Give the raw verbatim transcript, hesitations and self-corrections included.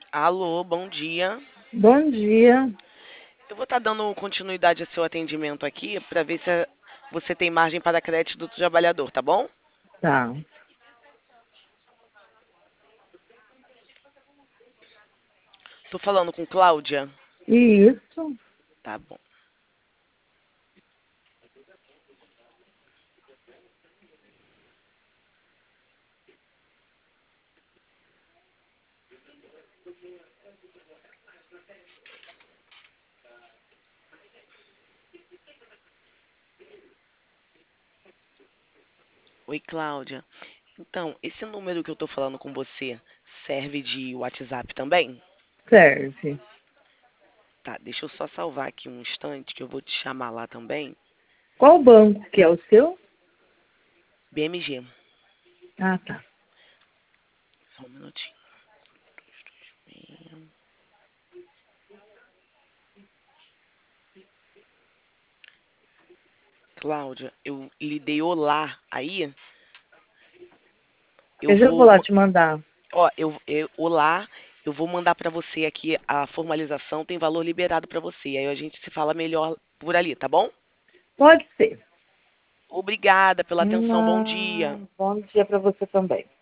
Alô, bom dia. Bom dia. Eu vou estar dando continuidade ao seu atendimento aqui para ver se você tem margem para crédito do trabalhador, tá bom? Tá. Tô falando com Cláudia? Isso. Tá bom. Oi, Cláudia. Então, esse número que eu tô falando com você serve de WhatsApp também? Serve. Tá, deixa eu só salvar aqui um instante que eu vou te chamar lá também. Qual banco que é o seu? B M G. Ah, tá. Só um minutinho. Cláudia, eu lhe dei olá aí. Eu Eu já vou vou. lá te mandar. Ó, eu, eu olá, eu vou mandar pra você aqui a formalização, tem valor liberado pra você. Aí a gente se fala melhor por ali, tá bom? Pode ser. Obrigada pela atenção, bom dia. Não, bom dia para você também.